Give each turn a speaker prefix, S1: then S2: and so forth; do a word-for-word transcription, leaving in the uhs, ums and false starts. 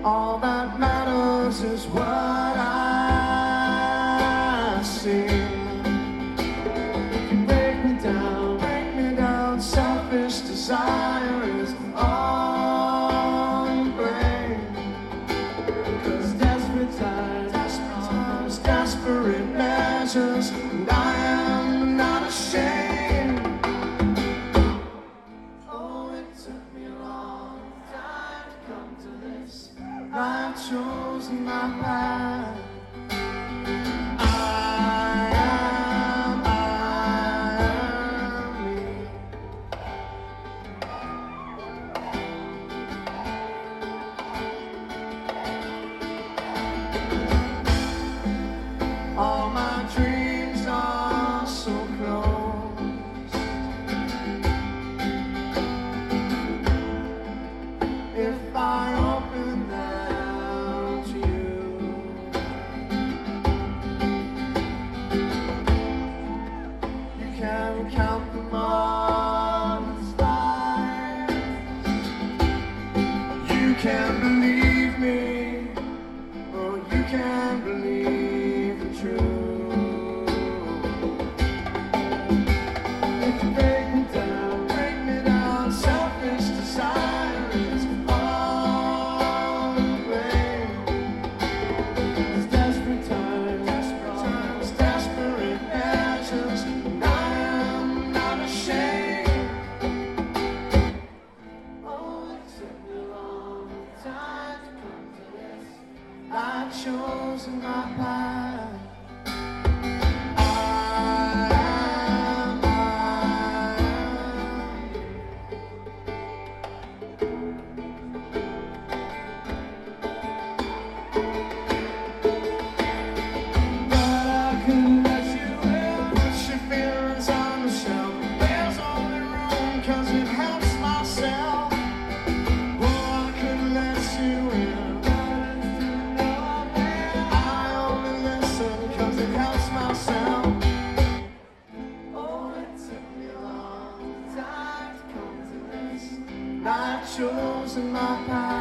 S1: All that matters is what I see. If you break me down, break me down, selfish desire is all in brain. Cause desperate times, desperate times, desperate measures, and I am not ashamed. Oh, it took me a long time to come to this. I've chosen my path. I am, I am me. All my dreams are so close. If I open them to you, you can count them on as lies. You can believe me, or you can believe the truth. If you break me down, break me down, selfish desire is all in vain. It's desperate times, desperate times, desperate measures, and I am not ashamed. Oh, it took me a long time to come to this. I've chosen my path. I am, I am. But I couldn't let you in, put your feelings on the shelf. There's only room, cause it helps myself. Oh, I couldn't let you in. I only listen, cause it helps myself. Oh, it took me a long time to come to this. I've chosen my path.